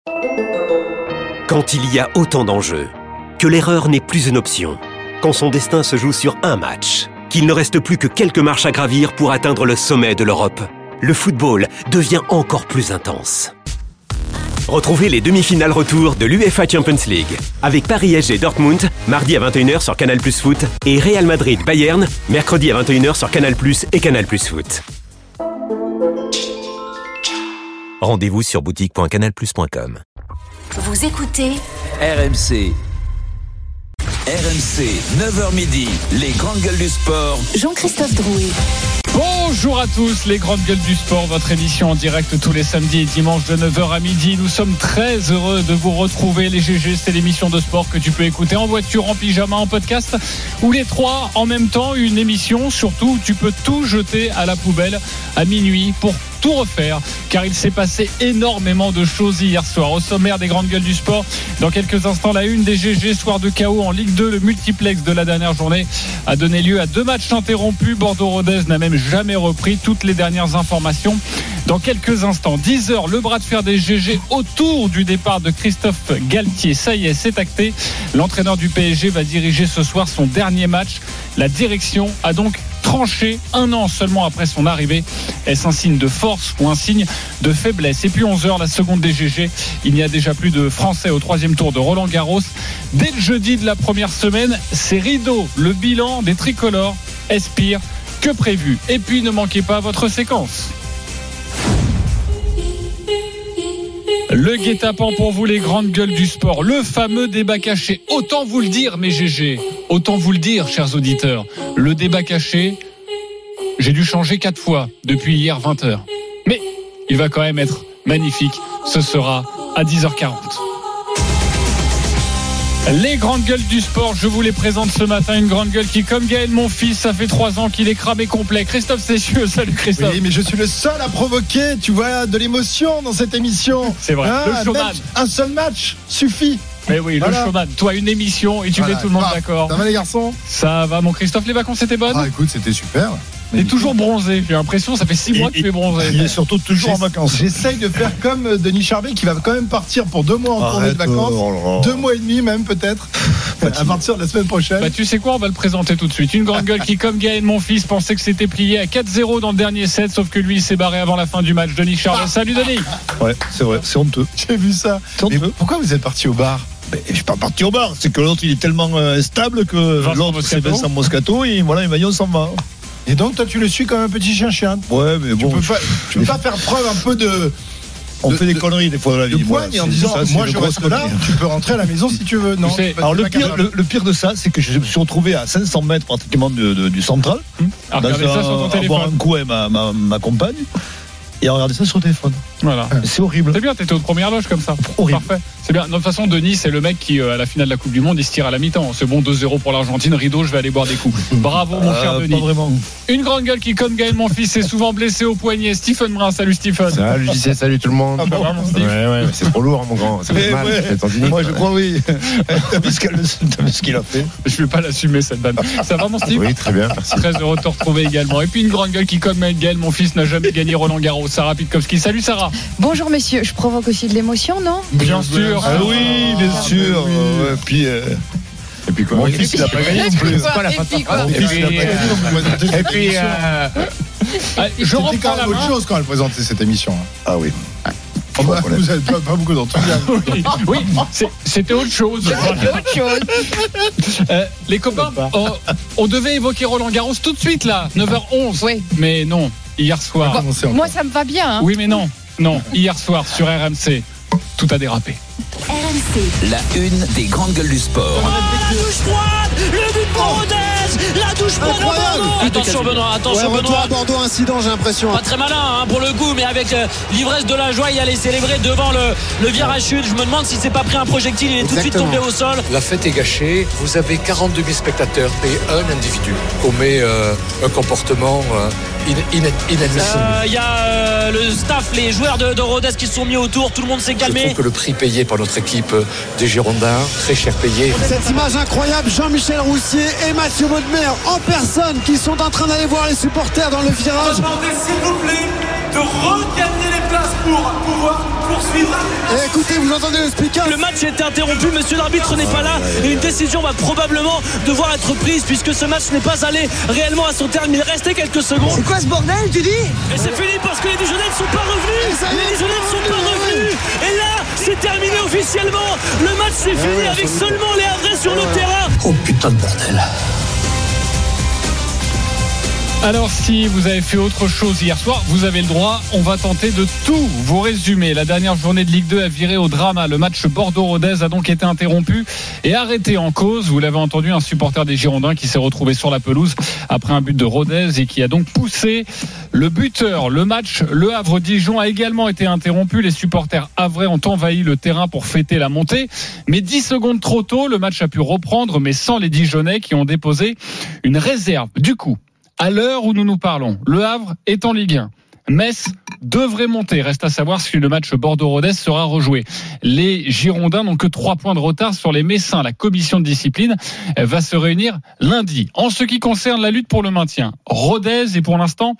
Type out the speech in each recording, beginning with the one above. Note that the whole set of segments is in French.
Quand il y a autant d'enjeux, que l'erreur n'est plus une option, quand son destin se joue sur un match, qu'il ne reste plus que quelques marches à gravir pour atteindre le sommet de l'Europe, le football devient encore plus intense. Retrouvez les demi-finales retour de l'UEFA Champions League avec Paris SG Dortmund, mardi à 21h sur Canal+ Foot et Real Madrid Bayern, mercredi à 21h sur Canal+ et Canal+ Foot. Rendez-vous sur boutique.canalplus.com. Vous écoutez RMC. RMC, 9h midi, les grandes gueules du sport. Jean-Christophe Drouet. Bonjour à tous, les grandes gueules du sport, votre émission en direct tous les samedis et dimanches de 9h à midi. Nous sommes très heureux de vous retrouver. Les GG, c'est l'émission de sport que tu peux écouter en voiture, en pyjama, en podcast ou les trois en même temps. Une émission surtout où tu peux tout jeter à la poubelle à minuit pour tout refaire, car il s'est passé énormément de choses hier soir. Au sommaire des grandes gueules du sport, dans quelques instants, la une des GG, soir de chaos en Ligue 2. Le multiplex de la dernière journée a donné lieu à 2 matchs interrompus. Bordeaux-Rodez n'a même jamais repris. Toutes les dernières informations dans quelques instants. 10h, le bras de fer des GG autour du départ de Christophe Galtier. Ça y est, c'est acté. L'entraîneur du PSG va diriger ce soir son dernier match. La direction a donc tranché 1 an seulement après son arrivée. Est-ce un signe de force ou un signe de faiblesse? Et puis 11h, la seconde des GG. Il n'y a déjà plus de Français au 3e tour de Roland-Garros. Dès le jeudi de la première semaine, c'est rideau. Le bilan des tricolores est pire que prévu. Et puis ne manquez pas votre séquence. Le guet-apens pour vous, les grandes gueules du sport. Le fameux débat caché. Autant vous le dire, mes GG. Autant vous le dire, chers auditeurs. Le débat caché, j'ai dû changer 4 fois depuis hier 20h. Mais il va quand même être magnifique. Ce sera à 10h40. Les grandes gueules du sport, je vous les présente ce matin. Une grande gueule qui, comme Gaël, mon fils, ça fait 3 ans qu'il est cramé complet. Christophe Cessieux, salut Christophe. Oui, mais je suis le seul à provoquer, tu vois, de l'émotion dans cette émission. C'est vrai, le showman. Un seul match suffit. Mais oui, voilà. Le showman. Toi, une émission et tu mets tout le monde d'accord. Ça va les garçons? Ça va mon Christophe, les vacances étaient bonnes? Ah écoute, c'était super. Il est toujours bronzé, j'ai l'impression, ça fait 6 mois que tu es bronzé. Il est surtout toujours en vacances. J'essaye de faire comme Denis Charvet qui va quand même partir pour 2 mois en tournée de vacances. 2 mois et demi même peut-être, à partir de la semaine prochaine. Bah tu sais quoi, on va le présenter tout de suite. Une grande gueule qui, comme Gaël, mon fils, pensait que c'était plié à 4-0 dans le dernier set, sauf que lui il s'est barré avant la fin du match. Denis Charvet, salut Denis. Ouais, c'est vrai, c'est honteux. J'ai vu ça. Mais pourquoi vous êtes parti au bar? Je suis pas parti au bar, c'est que l'autre il est tellement stable que l'autre c'est Vincent Moscato et voilà, et on s'en va. Et donc toi tu le suis comme un petit chien. Ouais, mais bon. Tu peux pas faire preuve un peu de. On fait des conneries des fois dans la vie. Poigne, en disant moi je reste là, tu peux rentrer à la maison si tu veux. Non. Alors le pire de ça, c'est que je me suis retrouvé à 500 mètres pratiquement du central. Alors regardez ça sur ton téléphone. Boire un coup avec ma compagne. Et à regarder ça sur le téléphone. Voilà. C'est horrible. C'est bien, t'étais aux premières loges comme ça. Horrible. Parfait. C'est bien. De toute façon, Denis, c'est le mec qui, à la finale de la Coupe du Monde, il se tire à la mi-temps. C'est bon, 2-0 pour l'Argentine. Rideau, je vais aller boire des coups. Bravo, mon cher Denis. Pas vraiment. Une grande gueule qui, comme Gaël, mon fils, est souvent blessé au poignet. Stephen Brun, salut Stephen. Salut JC, salut tout le monde. Ah bon, ouais, c'est trop lourd, mon grand. Ça fait mal. Ouais. Moi, je crois, oui. T'as vu ce qu'il a fait? Je vais pas l'assumer, cette vanne. Ça va, mon Steve? Oui, très bien, merci. Très heureux de te retrouver également. Et puis, une grande gueule qui, comme Gaël, mon fils, n'a jamais gagné Roland-Garros. Sarah Pitkowski. Salut, Sarah. Bonjour, messieurs. Je provoque aussi de l'émotion, non? Bien sûr. Ah oui, bien sûr. Puis. Et puis quoi? Mon fils, il a pas gagné non plus. C'est pas la fin de ta phrase. Et puis. Je reprends quand la même autre main. chose quand elle présentait cette émission. Ah oui. Vous n'avez pas beaucoup d'enthousiasme. Oui, c'était autre chose. Les copains, on devait évoquer Roland-Garros tout de suite là, 9h11. Oui. Mais non, hier soir. Moi, ça me va bien. Hein. Oui, mais non, hier soir sur RMC, tout a dérapé. RMC. La une des grandes gueules du sport. La douche froide, le but pour Rodez, la douche froide à Bordeaux. Attention Benoît, Retour à Bordeaux, incident, j'ai l'impression. Pas très malin pour le coup, mais avec l'ivresse de la joie, il allait célébrer devant le virage sud. Je me demande s'il s'est pas pris un projectile, il est tout de suite tombé au sol. La fête est gâchée, vous avez 42 000 spectateurs et un individu commet un comportement inadmissible. Il y a le staff, les joueurs de Rodez qui se sont mis autour, tout le monde s'est Je calmé. trouve que le prix payé par notre équipe des Girondins, très cher payé. Cette image incroyable, Jean-Michel Roussier et Mathieu Baudemer en personne qui sont en train d'aller voir les supporters dans le virage. S'il vous plaît, de regagner les places pour pouvoir poursuivre. Et écoutez, vous entendez le speaker. Le match a été interrompu, monsieur l'arbitre n'est pas là et une décision va probablement devoir être prise puisque ce match n'est pas allé réellement à son terme. Il restait quelques secondes. C'est quoi ce bordel, tu dis? Et c'est fini parce que les Dijonais ne sont pas revenus. Les Dijonais ne sont pas revenus. Et là, c'est terminé officiellement. Le match s'est fini avec seulement les Havrais sur le terrain. Oh putain de bordel. Alors si vous avez fait autre chose hier soir, vous avez le droit, on va tenter de tout vous résumer. La dernière journée de Ligue 2 a viré au drama. Le match Bordeaux-Rodez a donc été interrompu et arrêté en cause. Vous l'avez entendu, un supporter des Girondins qui s'est retrouvé sur la pelouse après un but de Rodez et qui a donc poussé le buteur. Le match Le Havre-Dijon a également été interrompu. Les supporters havrais ont envahi le terrain pour fêter la montée. Mais 10 secondes trop tôt, le match a pu reprendre, mais sans les Dijonnais qui ont déposé une réserve. Du coup, à l'heure où nous nous parlons, Le Havre est en Ligue 1. Metz devrait monter. Reste à savoir si le match Bordeaux-Rodez sera rejoué. Les Girondins n'ont que 3 points de retard sur les Messins. La commission de discipline va se réunir lundi. En ce qui concerne la lutte pour le maintien, Rodez est pour l'instant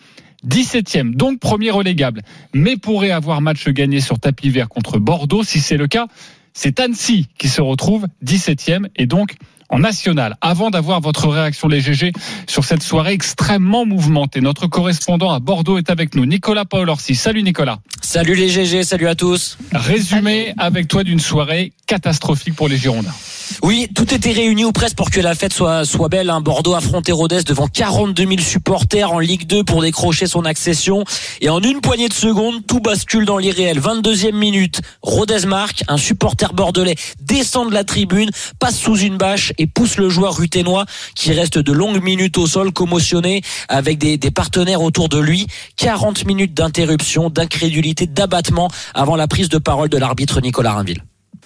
17e, donc premier relégable. Mais pourrait avoir match gagné sur tapis vert contre Bordeaux. Si c'est le cas, c'est Annecy qui se retrouve 17e et donc en national. Avant d'avoir votre réaction, les GG, sur cette soirée extrêmement mouvementée, notre correspondant à Bordeaux est avec nous, Nicolas Paolorsi. Salut Nicolas. Salut les GG, salut à tous. Résumé avec toi d'une soirée catastrophique pour les Girondins. Oui, tout était réuni ou presque pour que la fête soit belle. Bordeaux affrontait Rodez devant 42 000 supporters en Ligue 2 pour décrocher son accession. Et en une poignée de secondes, tout bascule dans l'irréel. 22e minute, Rodez marque. Un supporter bordelais descend de la tribune, passe sous une bâche et pousse le joueur ruténois qui reste de longues minutes au sol, commotionné avec des partenaires autour de lui. 40 minutes d'interruption, d'incrédulité, d'abattement avant la prise de parole de l'arbitre Nicolas Rainville.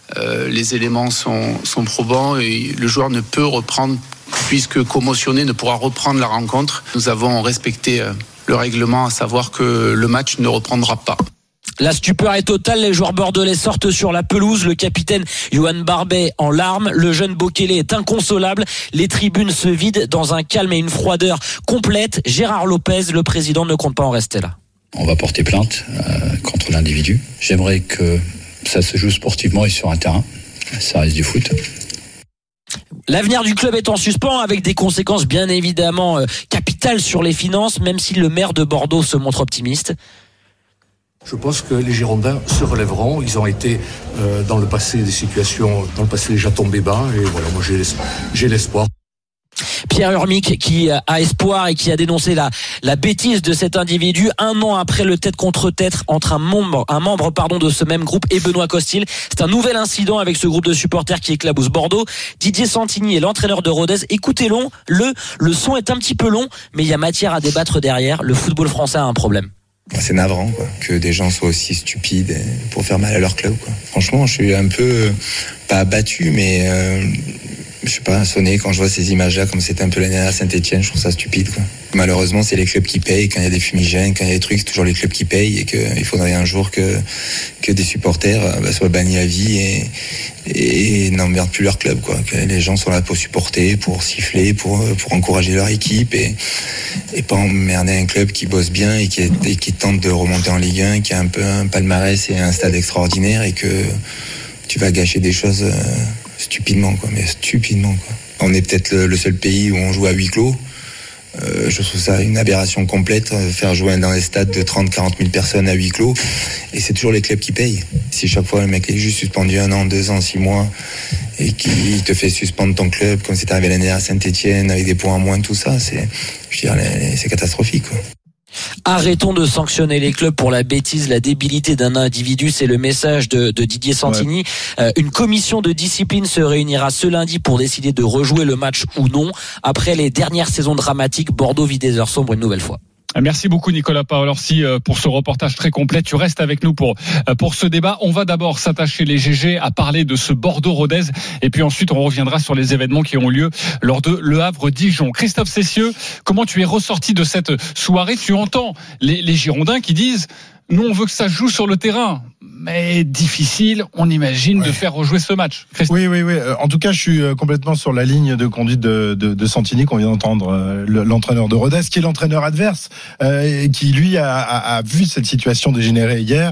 Les éléments sont probants et le joueur ne peut reprendre, puisque commotionné, ne pourra reprendre la rencontre. Nous avons respecté le règlement, à savoir que le match ne reprendra pas. La stupeur est totale, les joueurs bordelais sortent sur la pelouse, le capitaine Johan Barbet en larmes, le jeune Bokele est inconsolable, les tribunes se vident dans un calme et une froideur complète. Gérard Lopez, le président, ne compte pas en rester là. On va porter plainte contre l'individu. J'aimerais que ça se joue sportivement et sur un terrain. Ça reste du foot. L'avenir du club est en suspens avec des conséquences bien évidemment capitales sur les finances, même si le maire de Bordeaux se montre optimiste. Je pense que les Girondins se relèveront. Ils ont été dans le passé des situations, dans le passé déjà tombés bas. Et voilà, moi j'ai l'espoir. Pierre Urmic qui a espoir et qui a dénoncé la bêtise de cet individu 1 an après le tête contre tête entre un membre de ce même groupe et Benoît Costil. C'est un nouvel incident avec ce groupe de supporters qui éclabousse Bordeaux. Didier Santini est l'entraîneur de Rodez. Écoutez-le, le son est un petit peu long, mais il y a matière à débattre derrière. Le football français a un problème. C'est navrant que des gens soient aussi stupides pour faire mal à leur club. Franchement, je suis un peu pas abattu, mais je suis pas sonné quand je vois ces images-là, comme c'était un peu l'année à Saint-Etienne. Je trouve ça stupide. Malheureusement, c'est les clubs qui payent. Quand il y a des fumigènes, quand il y a des trucs, c'est toujours les clubs qui payent, et qu'il faudrait un jour que des supporters soient bannis à vie et n'emmerdent plus leur club. Que les gens sont là pour supporter, pour siffler, pour encourager leur équipe et pas emmerder un club qui bosse bien et qui tente de remonter en Ligue 1, qui a un peu un palmarès et un stade extraordinaire, et que tu vas gâcher des choses stupidement. On est peut-être le seul pays où on joue à huis clos. Je trouve ça une aberration complète, faire jouer dans des stades de 30-40 000 personnes à huis clos, et c'est toujours les clubs qui payent. Si chaque fois le mec est juste suspendu 1 an, 2 ans, 6 mois, et qu'il te fait suspendre ton club, comme c'est arrivé l'année à Saint-Etienne, avec des points en moins, tout ça, c'est catastrophique. Arrêtons de sanctionner les clubs pour la bêtise, la débilité d'un individu. C'est le message de Didier Santini. Une commission de discipline se réunira ce lundi pour décider de rejouer le match ou non. Après les dernières saisons dramatiques, Bordeaux vit des heures sombres une nouvelle fois. Merci beaucoup Nicolas Paolorsi pour ce reportage très complet. Tu restes avec nous pour ce débat. On va d'abord s'attacher, les GG, à parler de ce Bordeaux-Rodez, et puis ensuite on reviendra sur les événements qui ont lieu lors de Le Havre-Dijon. Christophe Cessieux, comment tu es ressorti de cette soirée? Tu entends les Girondins qui disent nous on veut que ça joue sur le terrain, mais difficile, on imagine, de faire rejouer ce match. Oui. En tout cas, je suis complètement sur la ligne de conduite de Santini qu'on vient d'entendre, l'entraîneur de Rodez, qui est l'entraîneur adverse, qui lui a vu cette situation dégénérer hier.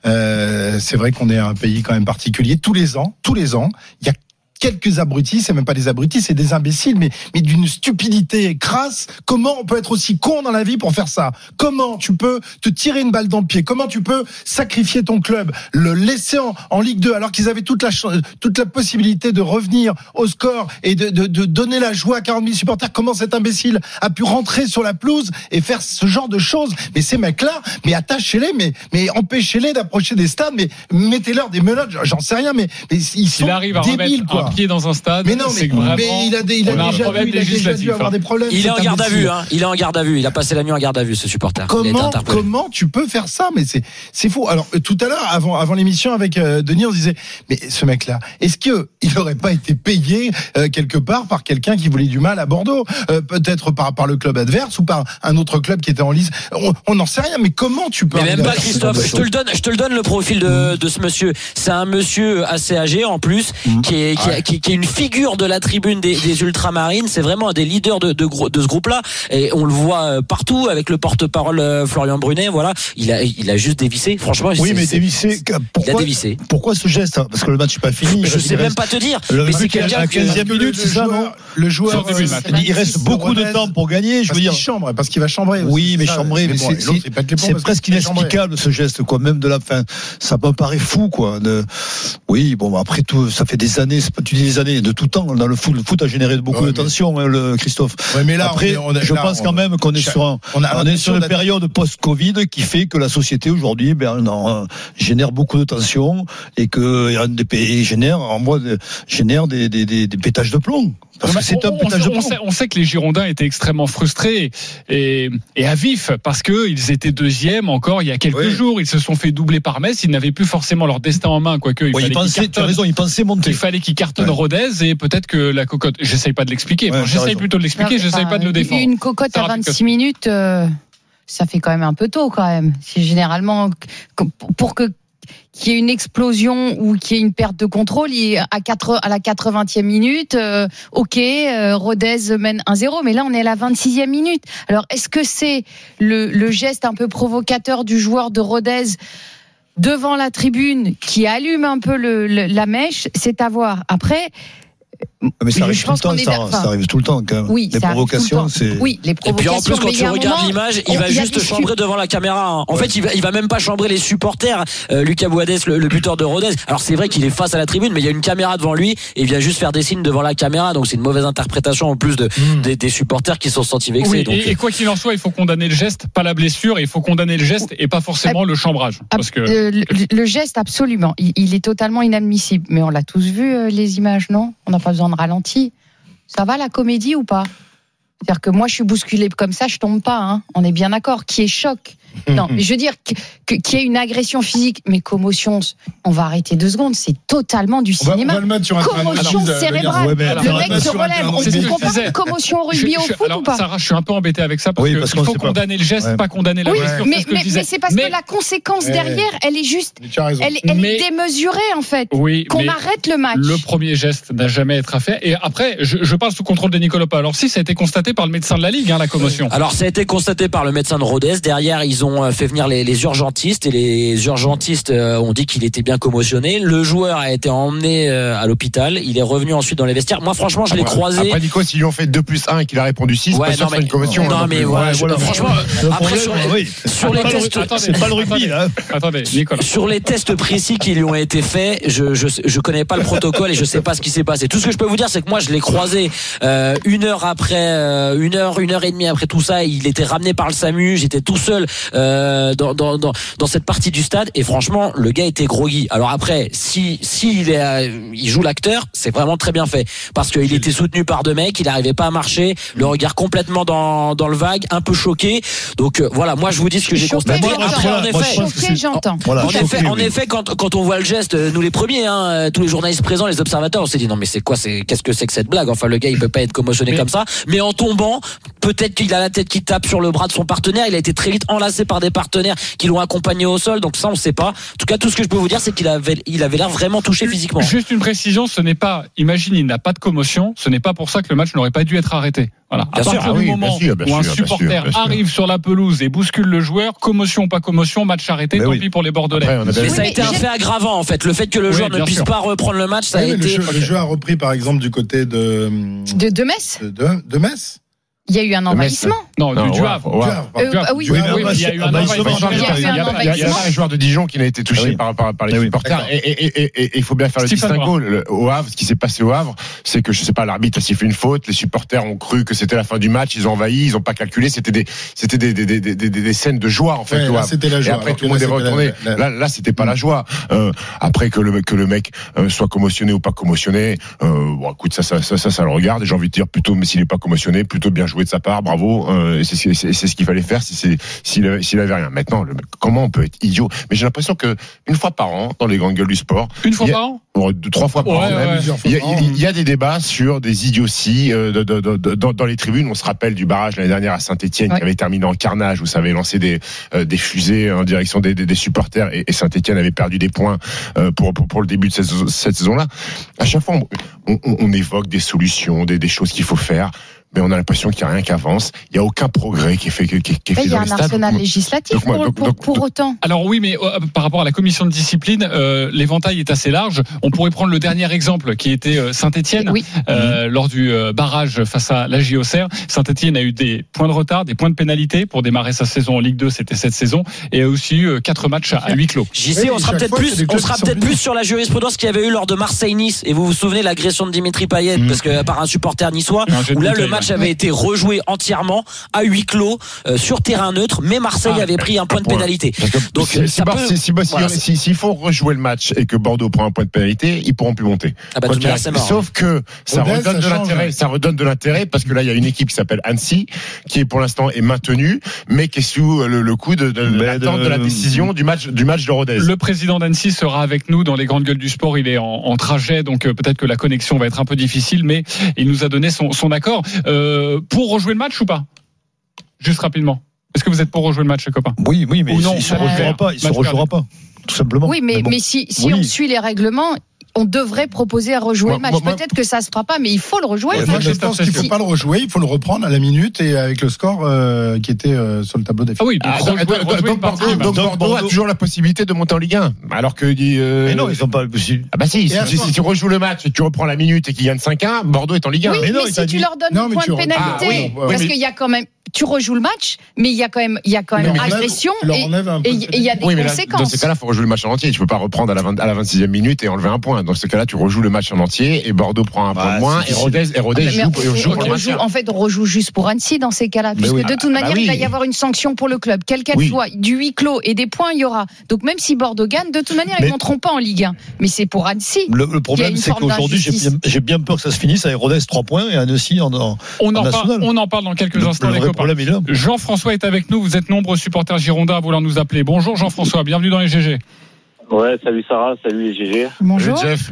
C'est vrai qu'on est un pays quand même particulier. Tous les ans, il y a quelques abrutis, c'est même pas des abrutis, c'est des imbéciles, mais d'une stupidité crasse. Comment on peut être aussi con dans la vie pour faire ça? Comment tu peux te tirer une balle dans le pied? Comment tu peux sacrifier ton club, le laisser en Ligue 2 alors qu'ils avaient toute la possibilité de revenir au score et de donner la joie à 40 000 supporters? Comment cet imbécile a pu rentrer sur la pelouse et faire ce genre de choses? Mais ces mecs-là, mais attachez-les, mais empêchez-les d'approcher des stades, mais mettez-leur des menottes, j'en sais rien, mais ils sont débiles, quoi. Pied dans un stade, mais non, mais il a déjà dû avoir des problèmes. Il est en garde à vue, il est en garde à vue. Il a passé la nuit en garde à vue, ce supporter. Comment tu peux faire ça? Mais c'est fou. Alors tout à l'heure, avant l'émission avec Denis, on se disait, mais ce mec-là, est-ce que il n'aurait pas été payé quelque part par quelqu'un qui voulait du mal à Bordeaux, peut-être par le club adverse ou par un autre club qui était en lice? On n'en sait rien. Mais comment tu peux? Mais même pas, Christophe. Je te le donne le profil de ce monsieur. C'est un monsieur assez âgé en plus, qui est une figure de la tribune des Ultramarines. C'est vraiment un des leaders de ce groupe-là. Et on le voit partout avec le porte-parole Florian Brunet. Voilà, il a juste dévissé. Franchement, mais dévissé. Pourquoi ce geste? Parce que le match n'est pas fini. Je sais même pas te dire. Mais c'est quelqu'un à 15e minute, c'est ça, non? Le joueur, il reste beaucoup de temps pour gagner. Je veux dire, parce qu'il va chambrer. Oui, mais chambrer, mais c'est presque inexplicable ce geste, quoi. Même de la fin, ça me paraît fou, quoi. Oui, bon, après tout, ça fait des années. Tu dis des années, de tout temps dans le foot. Le foot a généré beaucoup de tensions, Christophe. Mais là, après, je pense quand même qu'on est sur une période post-Covid qui fait que la société aujourd'hui génère beaucoup de tensions et que des pays génère des pétages de plomb. Parce que c'est un pétage de plomb. On sait que les Girondins étaient extrêmement frustrés et à vif parce que ils étaient deuxièmes encore il y a quelques jours. Ils se sont fait doubler par Metz. Ils n'avaient plus forcément leur destin en main, quoique tu as raison, ils pensaient monter. Il fallait qu'ils cartonnent Rodez et peut-être que la cocotte. J'essaye pas de l'expliquer. J'essaye plutôt de l'expliquer. J'essaye pas de le défendre. Une cocotte à 26 minutes, ça fait quand même un peu tôt quand même. C'est généralement pour qu'il y ait une explosion ou qu'il y ait une perte de contrôle à la 80e minute, Rodez mène 1-0, mais là on est à la 26e minute. Alors est-ce que c'est le geste un peu provocateur du joueur de Rodez devant la tribune qui allume un peu la mèche? C'est à voir. Après, mais ça arrive tout le temps, ça arrive tout le temps quand même. Oui, les provocations, c'est. Oui, les provocations. Et puis en plus, quand tu regardes l'image, il va juste chambrer devant la caméra. En fait, il va même pas chambrer les supporters. Lucas Boadès, le buteur de Rodez. Alors c'est vrai qu'il est face à la tribune, mais il y a une caméra devant lui et il vient juste faire des signes devant la caméra. Donc c'est une mauvaise interprétation en plus des supporters qui sont sentis vexés. Oui, donc, et quoi qu'il en soit, il faut condamner le geste, pas la blessure. Il faut condamner le geste et pas forcément le chambrage. Parce que le geste, absolument, il est totalement inadmissible. Mais on l'a tous vu les images, non? On n'a pas besoin de ralenti. Ça va la comédie ou pas? C'est-à-dire que moi je suis bousculé comme ça, je tombe pas, hein. On est bien d'accord. Qui est choc? Non, mais je veux dire qu'il y ait une agression physique, mais commotion, on va arrêter 2 secondes, c'est totalement du cinéma. On va le mettre sur commotion cérébrale. Le mec se relève. On compare commotion au rugby au foot ou pas? Sarah, je suis un peu embêté avec ça parce qu'il faut condamner le geste, pas condamner la blessure. Mais c'est parce que la conséquence derrière, elle est juste, elle est démesurée en fait. Qu'on arrête le match. Le premier geste n'a jamais été fait. Et après, je parle sous contrôle de Nicolas Pas. Alors si ça a été constaté par le médecin de la Ligue, la commotion. Alors ça a été constaté par le médecin de Rodez. Derrière, ils ont fait venir les urgentistes et les urgentistes ont dit qu'il était bien commotionné. Le joueur a été emmené à l'hôpital. Il est revenu ensuite dans les vestiaires. Moi, franchement, je l'ai croisé. Après, Nico, s'ils lui ont fait 2+1 et qu'il a répondu 6, pas sûr que c'est une commotion. Non, mais voilà. Franchement, après, sur les tests. C'est pas le rugby, là. Attendez, Nicolas. Sur les tests précis qui lui ont été faits, je connais pas le protocole et je sais pas ce qui s'est passé. Tout ce que je peux vous dire, c'est que moi, je l'ai croisé une heure et demie après tout ça. Il était ramené par le SAMU. J'étais tout seul dans cette partie du stade et franchement le gars était groggy. Alors après si il joue l'acteur, c'est vraiment très bien fait parce qu'il était soutenu par 2 mecs, il n'arrivait pas à marcher, le regard complètement dans le vague, un peu choqué. Donc voilà, moi je vous dis ce que j'ai constaté. Après en effet quand on voit le geste, nous les premiers tous les journalistes présents, les observateurs, on s'est dit non mais qu'est-ce que c'est que cette blague? Enfin le gars il peut pas être commotionné comme ça, mais en tombant, peut-être qu'il a la tête qui tape sur le bras de son partenaire, il a été très vite enlacé par des partenaires qui l'ont accompagné au sol. Donc ça, on sait pas. En tout cas, tout ce que je peux vous dire, c'est qu'il avait l'air vraiment touché physiquement. Juste une précision, ce n'est pas, imagine, il n'a pas de commotion, ce n'est pas pour ça que le match n'aurait pas dû être arrêté. Voilà. À partir du moment où un supporter arrive sur la pelouse et bouscule le joueur, commotion ou pas commotion, match arrêté, tant pis pour les Bordelais. Après, mais ça a été un fait aggravant en fait. Le fait que le joueur ne puisse pas reprendre le match, ça a été. Le jeu a repris par exemple du côté de Metz. De Metz. Il y a eu un envahissement. Non, du Havre. Oui, il y a eu un envahissement. Il y a un joueur de Dijon qui n'a été touché par les supporters. Et il faut bien faire le distinguo. Au Havre, ce qui s'est passé au Havre, c'est que, je sais pas, l'arbitre a sifflé une faute, les supporters ont cru que c'était la fin du match, ils ont envahi, ils n'ont pas calculé, c'était des scènes de joie, en fait. C'était la joie. Et après, tout le monde est retourné. Là, c'était pas la joie. Après que le mec soit commotionné ou pas commotionné, bon, écoute, ça le regarde. Et j'ai envie de dire plutôt, mais s'il est pas commotionné, plutôt bien joué de sa part, bravo. C'est ce qu'il fallait faire s'il avait rien. Maintenant, comment on peut être idiot? Mais j'ai l'impression que une fois par an, dans les grandes gueules du sport, une fois par an, 3 fois par an même, il y a des débats sur des idioties dans les tribunes. On se rappelle du barrage l'année dernière à Saint-Etienne qui avait terminé en carnage, où ça avait lancé des fusées en direction des supporters, et Saint-Etienne avait perdu des points pour le début de cette saison-là. À chaque fois, on évoque des solutions, des choses qu'il faut faire. Mais on a l'impression qu'il n'y a rien qui avance. Il n'y a aucun progrès qui est fait dans les stades. Il y a un arsenal législatif pour autant. Alors oui, mais par rapport à la commission de discipline, l'éventail est assez large. On pourrait prendre le dernier exemple qui était Saint-Etienne lors du barrage face à la JOCR. Saint-Etienne a eu des points de retard, des points de pénalité pour démarrer sa saison en Ligue 2, c'était cette saison, et a aussi eu 4 matchs à huis clos. JC, on sera peut-être plus sur la jurisprudence qu'il y avait eu lors de Marseille-Nice. Et vous vous souvenez de l'agression de Dimitri Payet parce que par un supporter niçois, où là le match avait été rejoué entièrement à huis clos sur terrain neutre, mais Marseille avait pris un point de pénalité. Donc s'il faut rejouer le match et que Bordeaux prend un point de pénalité, ils pourront plus monter. Sauf que ça redonne de l'intérêt parce que là il y a une équipe qui s'appelle Annecy qui pour l'instant est maintenue, mais qui est sous le coup de l'attente de la décision du match de Rodez. Le président d'Annecy sera avec nous dans les grandes gueules du sport. Il est en trajet, donc peut-être que la connexion va être un peu difficile, mais il nous a donné son accord. Pour rejouer le match ou pas? Juste rapidement. Est-ce que vous êtes pour rejouer le match, les copains? Oui, mais il ne se rejouera pas, tout simplement. Oui, mais si on suit les règlements, on devrait proposer à rejouer le match. Peut-être que ça se fera pas, mais il faut le rejouer. Moi, je pense qu'il faut pas le rejouer. Il faut le reprendre à la minute et avec le score qui était sur le tableau des faits. Donc Bordeaux a toujours la possibilité de monter en Ligue 1. Alors que mais non, ils sont pas possible. Ah bah si tu rejoues le match et tu reprends la minute et qu'il gagne 5-1, Bordeaux est en Ligue 1. Oui, mais si tu leur donnes un point de pénalité, parce qu'il y a quand même, tu rejoues le match, mais il y a quand même agression et il y a des conséquences. Dans ces cas-là, il faut rejouer le match en entier. Tu peux pas reprendre à la 26e minute et enlever un point. Dans ce cas-là, tu rejoues le match en entier et Bordeaux prend un point de moins et Rodez joue pour le maintien. En fait, on rejoue juste pour Annecy dans ces cas-là, puisque de toute manière, il va y avoir une sanction pour le club, quelle qu'elle soit, du huis clos et des points, il y aura. Donc même si Bordeaux gagne, de toute manière, ils ne monteront pas en Ligue 1. Mais c'est pour Annecy. Le problème, c'est qu'aujourd'hui, j'ai bien peur que ça se finisse avec Rodez 3 points et Annecy en national. On en parle dans quelques instants, les copains. Jean-François est avec nous. Vous êtes nombreux supporters girondins à vouloir nous appeler. Bonjour Jean-François, bienvenue dans les GG. Ouais, salut Sarah, salut les GG. Bonjour. Jeff.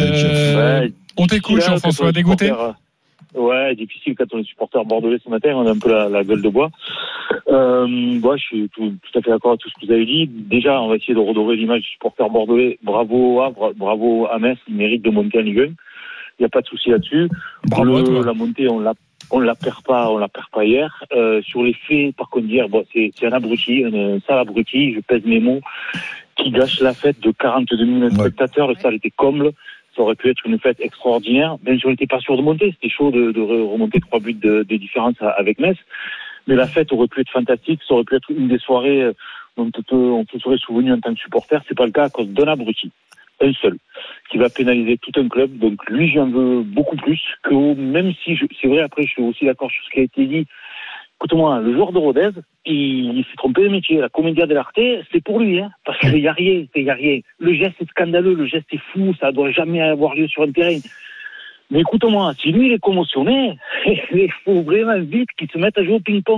On t'écoute Jean-François, dégoûté. Ouais, difficile quand on est supporter bordelais ce matin, on a un peu la gueule de bois. Moi, je suis tout à fait d'accord avec tout ce que vous avez dit. Déjà, on va essayer de redorer l'image du supporter bordelais. Bravo Havre, bravo à Metz, il mérite de monter en Ligue 1. Il n'y a pas de souci là-dessus. La montée, on la perd pas hier. Sur les faits, par contre, dire, c'est un abruti, un sale abruti, je pèse mes mots, qui gâche la fête de 42 000 spectateurs. Le stade était comble. Ça aurait pu être une fête extraordinaire. Même si on n'était pas sûr de monter, c'était chaud de remonter 3 buts de différence avec Metz. Mais la fête aurait pu être fantastique. Ça aurait pu être une des soirées dont on se serait souvenu en tant que supporter. C'est pas le cas à cause d'un abruti. Un seul, qui va pénaliser tout un club. Donc lui, j'en veux beaucoup plus que même si c'est vrai, après je suis aussi d'accord sur ce qui a été dit. Écoute-moi, le joueur de Rodez, il s'est trompé de métier. La commedia dell'arte, c'est pour lui, parce qu'il y a rien. Le geste est scandaleux, le geste est fou, ça doit jamais avoir lieu sur un terrain. Mais écoute-moi, si lui il est commotionné, il faut vraiment vite qu'il se mette à jouer au ping-pong.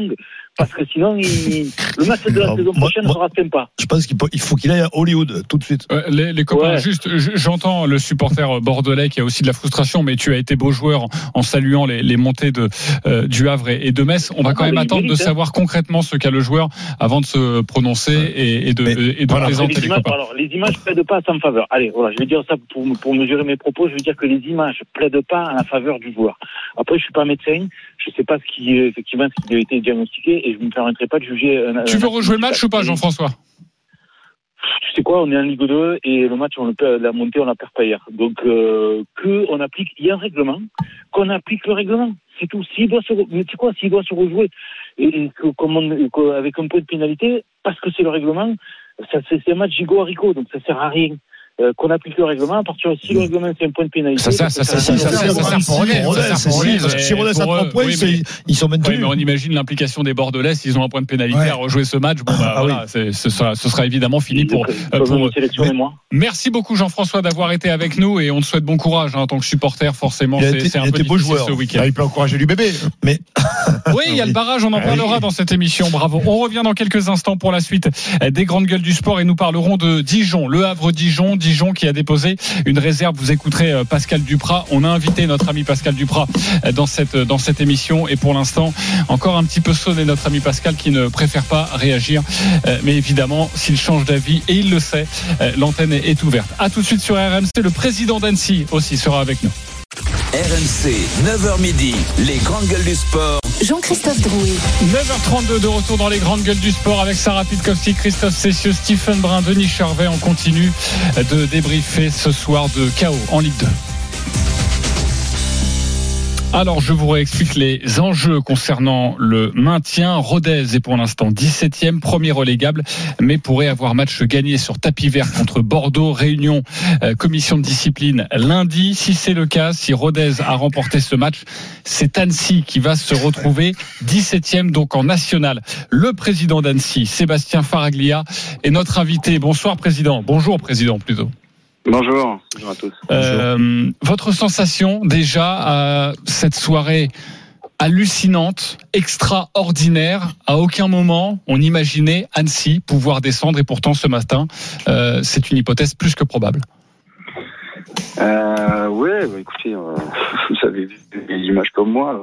Parce que sinon, le match de la saison prochaine ne sera pas. Je pense qu'il faut qu'il aille à Hollywood tout de suite. Les copains, juste, j'entends le supporter bordelais qui a aussi de la frustration, mais tu as été beau joueur en saluant les montées du Havre et de Metz. On va quand même attendre de savoir concrètement ce qu'a le joueur avant de se prononcer et de présenter les copains. Alors, les images plaident pas à sa faveur. Allez, voilà, je vais dire ça pour mesurer mes propos. Je veux dire que les images plaident pas à la faveur du joueur. Après, je suis pas médecin, je sais pas ce qui a été diagnostiqué et je me permettrai pas de juger. Tu veux rejouer le match ou pas, Jean-François? Tu sais quoi, on est en Ligue 2 et le match, la montée, on la perd pas hier. Donc, qu'on applique, il y a un règlement, qu'on applique le règlement. C'est tout. S'il doit se rejouer avec un point de pénalité, parce que c'est le règlement, c'est un match gigot-haricot, donc ça sert à rien. Qu'on applique le règlement, à partir de si le règlement c'est un point de pénalité. Ça sert pour Rodez. Si Rodez a 3 points, ils sont maintenus. Oui, mais on imagine l'implication des Bordelais s'ils ont un point de pénalité à rejouer ce match. Bon, voilà, ce sera évidemment fini pour Merci beaucoup Jean-François d'avoir été avec nous et on te souhaite bon courage en tant que supporter. Forcément, c'est un peu difficile ce week-end. Il peut encourager du bébé. Mais oui, il y a le barrage, on en parlera dans cette émission. Bravo. On revient dans quelques instants pour la suite des grandes gueules du sport et nous parlerons de Dijon, le Havre-Dijon qui a déposé une réserve. Vous écouterez Pascal Duprat. On a invité notre ami Pascal Duprat dans cette émission et pour l'instant encore un petit peu sonné notre ami Pascal qui ne préfère pas réagir. Mais évidemment, s'il change d'avis et il le sait, l'antenne est ouverte. À tout de suite sur RMC. Le président d'Annecy aussi sera avec nous. RMC, 9h midi, les grandes gueules du sport. Jean-Christophe Drouet. 9h32 de retour dans les grandes gueules du sport avec Sarah Pitkowski, Christophe Cessieux, Stephen Brun, Denis Charvet. On continue de débriefer ce soir de KO en Ligue 2. Alors, je vous réexplique les enjeux concernant le maintien. Rodez est pour l'instant 17e, premier relégable, mais pourrait avoir match gagné sur tapis vert contre Bordeaux. Réunion commission de discipline lundi. Si c'est le cas, si Rodez a remporté ce match, c'est Annecy qui va se retrouver 17e, donc en national. Le président d'Annecy, Sébastien Faraglia, est notre invité. Bonsoir, président. Bonjour, président, plutôt. Bonjour à tous. Votre sensation déjà à cette soirée hallucinante, extraordinaire. À aucun moment on imaginait Annecy pouvoir descendre et pourtant ce matin, c'est une hypothèse plus que probable. Oui, écoutez, vous avez vu des images comme moi.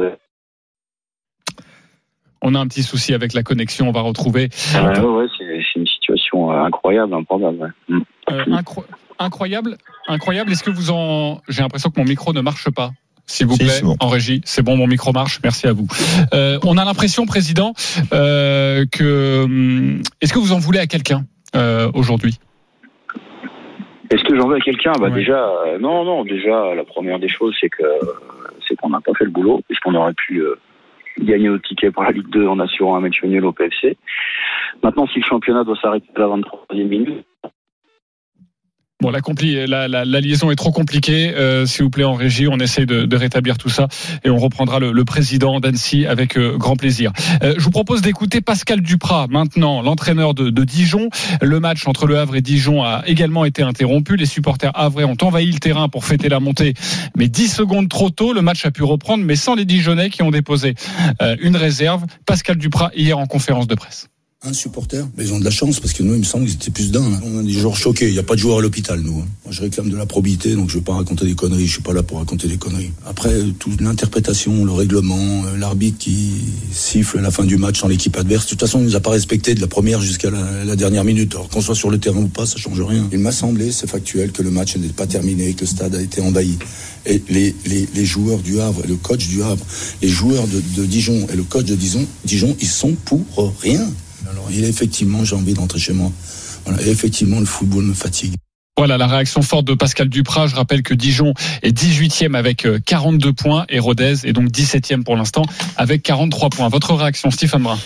On a un petit souci avec la connexion, on va retrouver. Ouais, c'est une situation incroyable, improbable. Incroyable. Est-ce que j'ai l'impression que mon micro ne marche pas. S'il vous plaît, bon. En régie, c'est bon, mon micro marche. Merci à vous. On a l'impression, président, est-ce que vous en voulez à quelqu'un aujourd'hui? Est-ce que j'en veux à quelqu'un? Déjà, non. Déjà, la première des choses, c'est qu'on n'a pas fait le boulot, puisqu'on aurait pu gagner au ticket pour la Ligue 2 en assurant un match nul au PFC. Maintenant, si le championnat doit s'arrêter à la 23e minute. Bon, la liaison est trop compliquée. S'il vous plaît, en régie, on essaye de rétablir tout ça et on reprendra le président d'Annecy avec grand plaisir. Je vous propose d'écouter Pascal Duprat, maintenant l'entraîneur de Dijon. Le match entre le Havre et Dijon a également été interrompu. Les supporters havrais ont envahi le terrain pour fêter la montée, mais 10 secondes trop tôt, le match a pu reprendre, mais sans les Dijonnais qui ont déposé une réserve. Pascal Duprat, hier en conférence de presse. Un supporter, mais ils ont de la chance parce que nous, il me semble qu'ils étaient plus d'un. On a des joueurs choqués. Il n'y a pas de joueurs à l'hôpital, nous. Moi, je réclame de la probité, donc je ne vais pas raconter des conneries. Je suis pas là pour raconter des conneries. Après, toute l'interprétation, le règlement, l'arbitre qui siffle à la fin du match dans l'équipe adverse. De toute façon, il nous a pas respecté de la première jusqu'à la dernière minute. Alors qu'on soit sur le terrain ou pas, ça change rien. Il m'a semblé, c'est factuel, que le match n'est pas terminé, que le stade a été envahi. Et les joueurs du Havre, le coach du Havre, les joueurs de Dijon et le coach de Dijon, ils sont pour rien. Alors, effectivement, j'ai envie d'entrer chez moi. Voilà, et effectivement, le football me fatigue. Voilà la réaction forte de Pascal Duprat. Je rappelle que Dijon est 18e avec 42 points et Rodez est donc 17e pour l'instant avec 43 points. Votre réaction, Stephen Brun?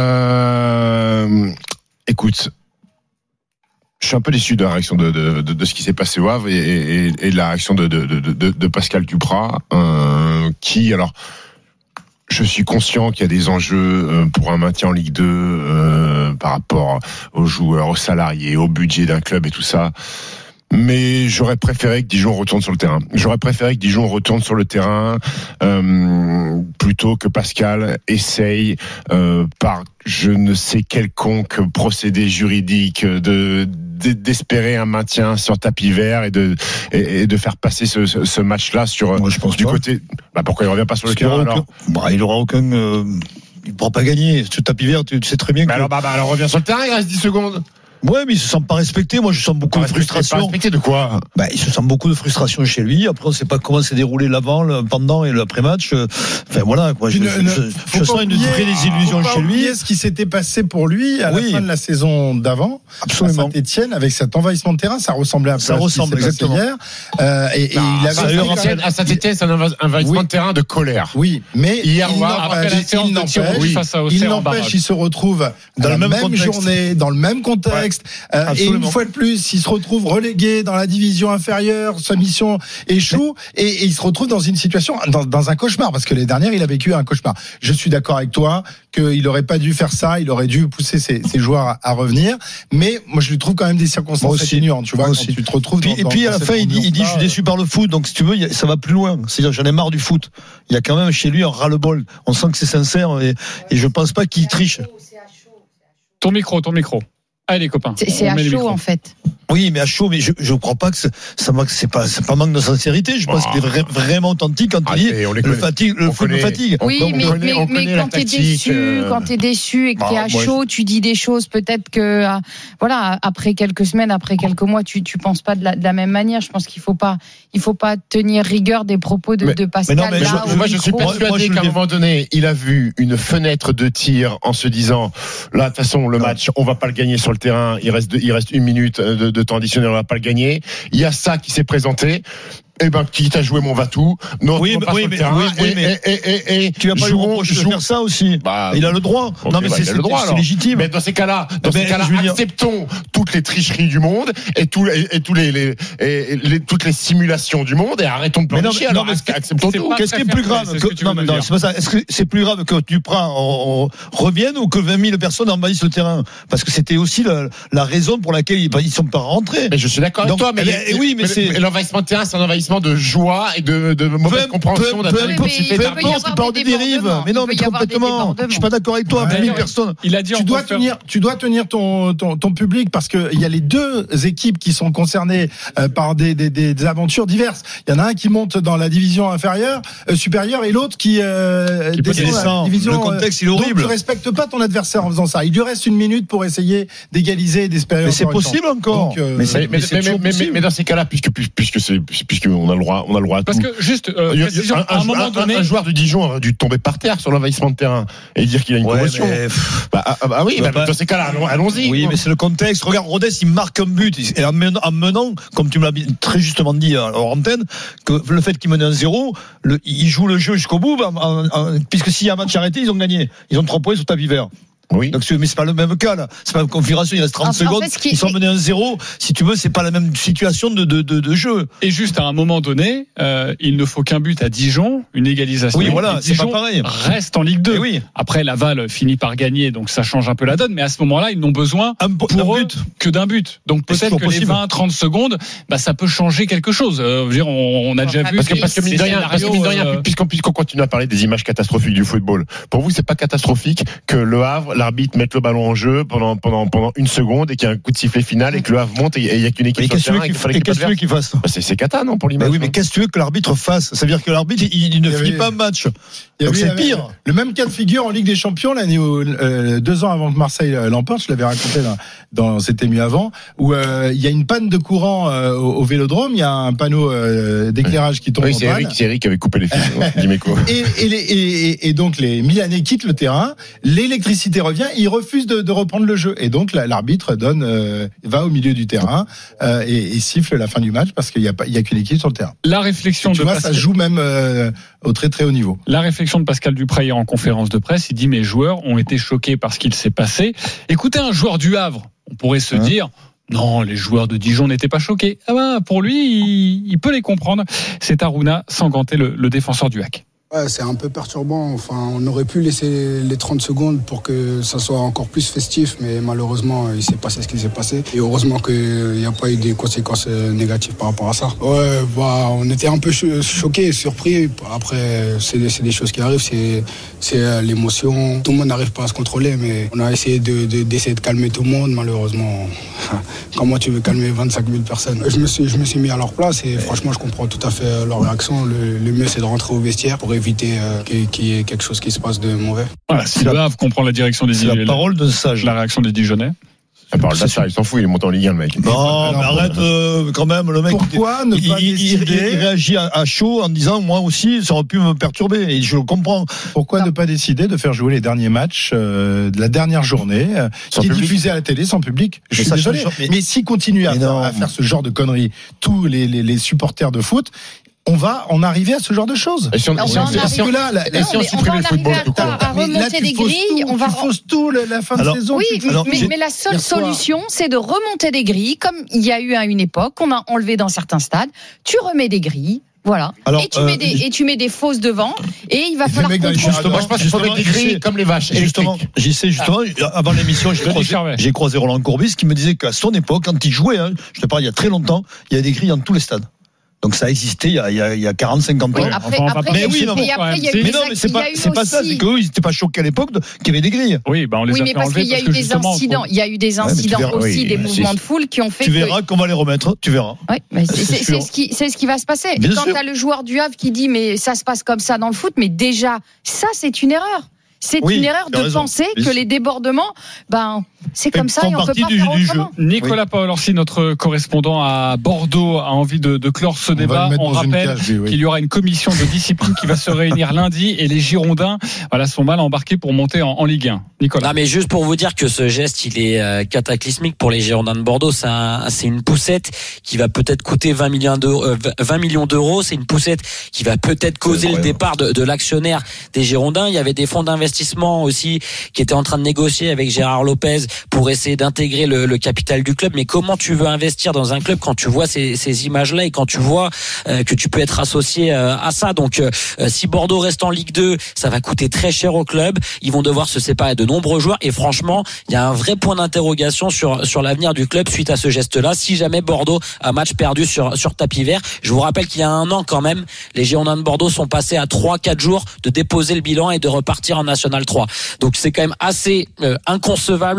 Écoute, je suis un peu déçu de la réaction de ce qui s'est passé au Havre et de la réaction de Pascal Duprat, qui, alors, je suis conscient qu'il y a des enjeux pour un maintien en Ligue 2 par rapport aux joueurs, aux salariés, au budget d'un club et tout ça. mais j'aurais préféré que Dijon retourne sur le terrain. Plutôt que Pascal essaye par je ne sais quelconque procédé juridique d'espérer un maintien sur tapis vert et de faire passer ce match-là sur du côté. Pourquoi il revient pas sur le terrain alors? Il aura aucun. Il pourra pas gagner. Ce tapis vert, tu sais très bien que. Alors revient sur le terrain, il reste 10 secondes. Ouais, mais il se sent pas respecté. Moi, je sens beaucoup de frustration. Pas respecté de quoi? Il se sent beaucoup de frustration chez lui. Après, on sait pas comment s'est déroulé l'avant, le pendant et l'après-match. Enfin, voilà, quoi. Je sens une vraie désillusion chez lui. Oublier ce qui s'était passé pour lui à la fin de la saison d'avant. Absolument. À Saint-Etienne, avec cet envahissement de terrain, ça ressemblait un peu à ce qui s'est passé hier. Il avait à Saint-Etienne, c'est un envahissement de terrain de colère. Oui, mais hier, il n'empêche, il se retrouve dans la même journée, dans le même contexte. Et une fois de plus, il se retrouve relégué dans la division inférieure, sa mission échoue et il se retrouve dans une situation, dans un cauchemar, parce que les dernières, il a vécu un cauchemar. Je suis d'accord avec toi qu'il n'aurait pas dû faire ça, il aurait dû pousser ses joueurs à revenir, mais moi je lui trouve quand même des circonstances atténuantes, tu vois, quand tu te retrouves et puis à la fin, il dit je suis déçu par le foot, donc si tu veux, ça va plus loin. C'est-à-dire, j'en ai marre du foot. Il y a quand même chez lui un ras-le-bol. On sent que c'est sincère et je pense pas qu'il triche. Ton micro. Allez, copains. C'est à chaud, en fait. Oui, mais à chaud, mais je crois pas que c'est pas manque de sincérité. Je pense qu'il est vraiment authentique quand il dit le foot me fatigue. Oui, mais quand t'es déçu et que t'es à chaud, tu dis des choses peut-être que, voilà, après quelques semaines, après quelques mois, tu penses pas de la même manière. Je pense qu'il faut pas tenir rigueur des propos de Pascal. Moi, je suis persuadé qu'à un moment donné, il a vu une fenêtre de tir en se disant, là, de toute façon, le match, on va pas le gagner sur le terrain. Il reste une minute de temps additionnel, on va pas le gagner. Il y a ça qui s'est présenté. Quitte à jouer mon va-tout. Tu vas pas lui reprocher de faire ça aussi. Il a le droit. Non, mais c'est légitime. Mais dans ces cas-là, acceptons toutes les tricheries du monde et toutes les simulations du monde et arrêtons de planifier. Alors, acceptons tout. Qu'est-ce qui est plus grave? Non, c'est pas ça. Est-ce que c'est plus grave que Duprat revienne ou que 20 000 personnes envahissent le terrain? Parce que c'était aussi la raison pour laquelle ils sont pas rentrés. Mais je suis d'accord avec toi, mais l'envahissement de terrain, c'est un envahissement de joie et de mauvaise compréhension d'un peu importe, tu parles des dérives. Mais non, mais complètement. Je suis pas d'accord avec toi. 1000 personnes. Il a dit tu dois tenir ton public parce que il y a les deux équipes qui sont concernées par des aventures diverses. Il y en a un qui monte dans la division supérieure et l'autre qui descend dans la division. Le contexte, il est horrible. Donc tu respectes pas ton adversaire en faisant ça. Il lui reste une minute pour essayer d'égaliser et d'espérer. Mais c'est possible encore. Mais dans ces cas-là, puisque on a le droit à tout. Parce que juste à un moment donné, un joueur de Dijon aurait dû tomber par terre sur l'envahissement de terrain et dire qu'il a une commotion. Dans ces cas-là, allons-y. Oui, mais c'est le contexte. Regarde, Rodez, il marque un but et en menant, comme tu me l'as très justement dit à antenne, que le fait qu'il menait 1-0, il joue le jeu jusqu'au bout, puisque s'il y a un match arrêté, ils ont gagné. Ils ont 3 points sur tapis vert. Oui. Donc, mais c'est pas le même cas, là. C'est pas une configuration, il reste 30 secondes. Ils sont menés 1-0. Si tu veux, c'est pas la même situation de jeu. Et juste à un moment donné, il ne faut qu'un but à Dijon, une égalisation. Oui, voilà, c'est pas pareil. Reste en Ligue 2. Oui. Après, Laval finit par gagner, donc ça change un peu la donne. Mais à ce moment-là, ils n'ont besoin pour eux que d'un but. Donc peut-être que les 20-30 secondes, ça peut changer quelque chose. On a déjà vu. Parce que mine de rien, puisqu'on continue à parler des images catastrophiques du football. Pour vous, c'est pas catastrophique que Le Havre, l'arbitre mette le ballon en jeu pendant une seconde et qu'il y a un coup de sifflet final et que le Havre monte et il y a qu'une équipe sur le terrain. Qu'est-ce que tu veux qu'il fasse? C'est cata, non, pour l'image? Oui, mais qu'est-ce que tu veux que l'arbitre fasse? Ça veut dire que l'arbitre, il ne finit pas un match. Donc c'est pire. Le même cas de figure en Ligue des Champions l'année où 2 ans avant que Marseille l'emporte, je l'avais raconté c'était mieux avant, où il y a une panne de courant au Vélodrome, il y a un panneau d'éclairage qui tombe en panne. C'est Eric qui avait coupé les fils. Et donc les Milanais quittent le terrain, l'électricité revient, ils refusent de reprendre le jeu et donc l'arbitre va au milieu du terrain et siffle la fin du match parce qu'il y a qu'une équipe sur le terrain. La réflexion tu vois, ça joue même au très très haut niveau. La réflexion de Pascal Duprat en conférence de presse, il dit mes joueurs ont été choqués par ce qu'il s'est passé. Écoutez un joueur du Havre, on pourrait se dire non, les joueurs de Dijon n'étaient pas choqués. Pour lui, il peut les comprendre. C'est Aruna Sanganté, le défenseur du HAC. Ouais, c'est un peu perturbant. Enfin, on aurait pu laisser les 30 secondes pour que ça soit encore plus festif, mais malheureusement, il s'est passé ce qui s'est passé. Et heureusement qu'il n'y a pas eu des conséquences négatives par rapport à ça. Ouais, on était un peu choqués, surpris. Après, c'est des choses qui arrivent, c'est l'émotion. Tout le monde n'arrive pas à se contrôler, mais on a essayé d'essayer de calmer tout le monde. Malheureusement, comment tu veux calmer 25 000 personnes? Je me suis mis à leur place et franchement, je comprends tout à fait leur réaction. Le mieux, c'est de rentrer au vestiaire pour éviter qu'il y ait quelque chose qui se passe de mauvais. Voilà, si Le Havre comprend la direction des Dijonais. La parole de sage. La réaction des Dijonais. La parole de ça, il s'en fout, il est monté en Ligue 1, le mec. Non, mais arrête quand même, le mec. Pourquoi ne pas décider? Il réagit à chaud en disant, moi aussi, ça aurait pu me perturber, et je le comprends. Pourquoi ne pas décider de faire jouer les derniers matchs de la dernière journée, qui est diffusée à la télé sans public? Je suis désolé. Mais s'ils continuent à faire ce genre de conneries, tous les supporters de foot, on va en arriver à ce genre de choses. Et si on supprimait le football, à remonter des grilles, on va fausses tout la fin de saison. Oui, mais la seule solution, c'est de remonter des grilles, comme il y a eu à une époque, qu'on a enlevé dans certains stades. Tu remets des grilles. Voilà. Alors, et tu mets des fausses devant, et il va falloir contrôler. Moi, je pense qu'il faut mettre des grilles comme les vaches. Justement, avant l'émission, j'ai croisé Roland Courbis qui me disait qu'à son époque, quand il jouait, je te parle il y a très longtemps, il y avait des grilles dans tous les stades. Donc ça a existé il y a 40-50 ans. Oui, après, c'est pas ça, c'est qu'eux ils n'étaient pas choqués à l'époque qu'il y avait des grilles. Oui, on les a fait enlever. Il y a eu des incidents. Il y a eu des incidents aussi, des mouvements de foule qui ont fait. Tu verras qu'on va les remettre. Tu verras. Oui, c'est ce qui va se passer. Quand tu as le joueur du Havre qui dit mais ça se passe comme ça dans le foot, mais déjà ça c'est une erreur. C'est une erreur de penser que les débordements, c'est comme ça et on peut pas faire autrement. Nicolas Paolorsi, notre correspondant à Bordeaux, a envie de clore ce débat. On rappelle qu'il y aura une commission de discipline qui va se réunir lundi et les Girondins sont mal embarqués pour monter en Ligue 1. Nicolas. Non, mais juste pour vous dire que ce geste, il est cataclysmique pour les Girondins de Bordeaux. C'est une poussette qui va peut-être coûter 20 millions d'euros. C'est une poussette qui va peut-être causer le départ de l'actionnaire des Girondins. Il y avait des fonds d'investissement aussi qui étaient en train de négocier avec Gérard Lopez pour essayer d'intégrer le capital du club. Mais comment tu veux investir dans un club quand tu vois ces images-là et quand tu vois que tu peux être associé à ça? Donc si Bordeaux reste en Ligue 2, ça va coûter très cher au club. Ils vont devoir se séparer de nombreux joueurs et franchement, il y a un vrai point d'interrogation sur l'avenir du club suite à ce geste-là. Si jamais Bordeaux a match perdu sur tapis vert, je vous rappelle qu'il y a un an quand même, les Girondins de Bordeaux sont passés à 3-4 jours de déposer le bilan et de repartir en National 3. Donc c'est quand même assez inconcevable